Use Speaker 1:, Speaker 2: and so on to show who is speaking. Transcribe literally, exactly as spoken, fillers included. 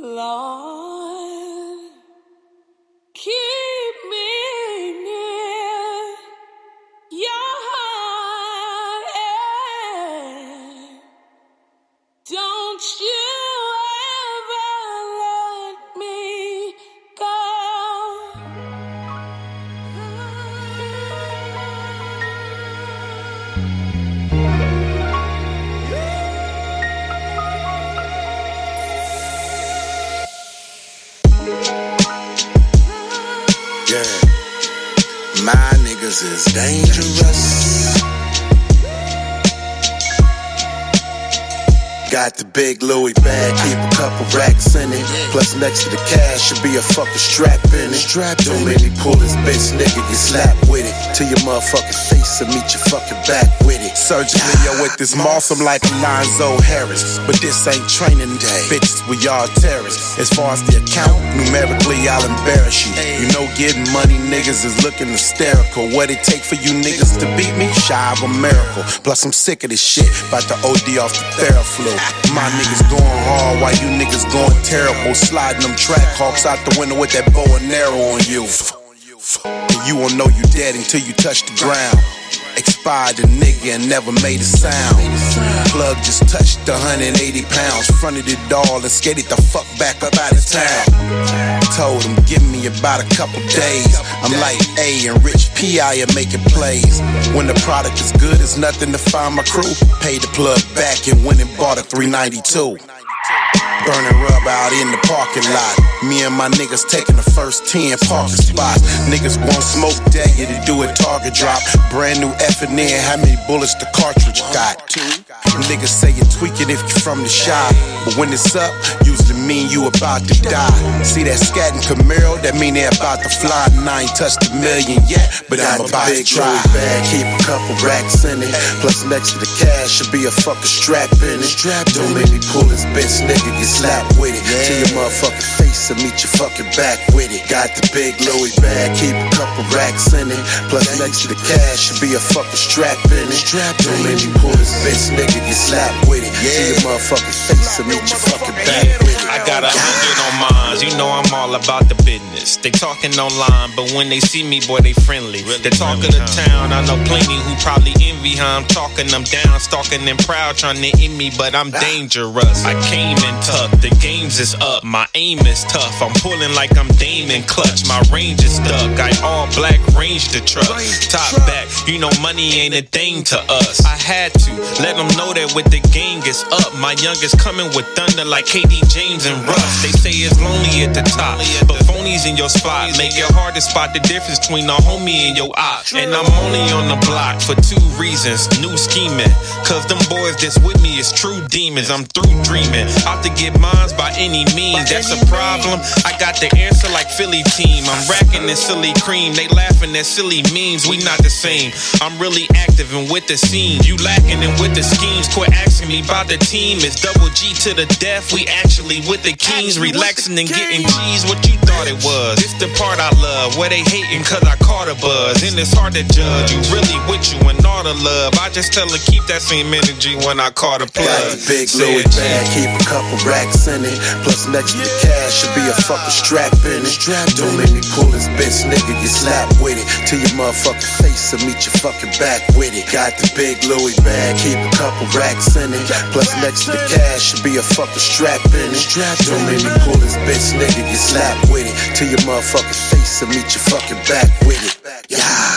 Speaker 1: Lord, keep me near your heart. Don't you ever let me go.
Speaker 2: Yeah, my niggas is dangerous. Got the big Louis bag, keep a couple racks in it. Plus next to the cash should be a fucking strap in it. Don't make me pull this bitch, nigga, get slapped with it. To your motherfucking face and meet your fucking back with it.
Speaker 3: Surgically, yo, with this moss, I'm like Alonzo Harris. But this ain't training day, bitches, we all terrorists. As far as the account, numerically, I'll embarrass you. You know getting money, niggas is looking hysterical. What it take for you niggas to beat me? Shy of a miracle. Plus, I'm sick of this shit, about to O D off the Theraflu. My niggas going hard while you niggas going terrible. Sliding them track hawks out the window with that bow and arrow on you. And you won't know you dead until you touch the ground. Expired a nigga and never made a sound. Plug just touched one hundred eighty pounds. Fronted it all and skated the fuck back up out of town. Told him give me about a couple days. I'm like A and Rich P I am making plays. When the product is good, it's nothing to find my crew. Paid the plug back and went and bought a three ninety-two. Burning rub out in the parking lot. Me and my niggas taking the first ten parking spots. Niggas won't smoke that, yeah, they do a target drop. Brand new F and N, how many bullets the cartridge got? Niggas say you tweak it if you from the shop. But when it's up, usually mean you about to die. See that scat and Camaro, that mean they about to fly. And I ain't touched a million yet, but I'm about to try.
Speaker 2: Bag, keep a couple racks in it. Plus next to the cash should be a fucking strap in it. Don't make me pull this bitch, nigga, get slapped with it. To your motherfucking face and meet your fucking back with it. Got the big Louis bag, keep a couple racks in it. Plus next to the cash should be a fucking strap in it. Don't make me pull this bitch, nigga, get slapped with it. To your motherfucking face and meet your fucking back with it.
Speaker 4: I got a hundred on mines, you know I'm all about the business. They talking online, but when they see me, boy, they friendly. The talk of the town, I know plenty who probably envy how I'm talking them down, stalking them proud, trying to end me, but I'm dangerous. I came in tough, the games is up, my aim is tough. I'm pulling like I'm Damon Clutch, my range is stuck. I all black range the truck, top back, you know money ain't a thing to us. I had to let them know that with the gang is up. My youngest coming with thunder like K D James and Russ. They say it's lonely at the top, but phonies in your spot make it hard to spot the difference between a homie and your op. And I'm only on the block for two reasons. New scheming, cause them boys that's with me is true demons. I'm through dreaming, out to get mines by any means. That's a problem, I got the answer like Philly team. I'm racking this silly cream, they laughing at silly memes. We not the same, I'm really active and with the scene. You lacking and with the schemes, quit asking me about the team. It's double G to the death, we actually with the kings. Relaxing and getting G's, what you thought it was. This the part I love, where they hating cause I caught a buzz. And it's hard to judge, you really with you and all the love. I just tell her keep that same energy when I caught a plug.
Speaker 2: Got the big Louis bag, keep a couple racks in it. Plus next to the cash should be a fucking strap in it. Don't make me pull this bitch, nigga, get slapped with it. To your motherfucking face and meet your fucking back with it. Got the big Louis bag, keep a couple racks in it. Plus next to the cash should be a fucking strap in it. Don't make me pull this bitch, nigga, get slapped with it. To your motherfucking face and meet your fucking back with it. Yeah.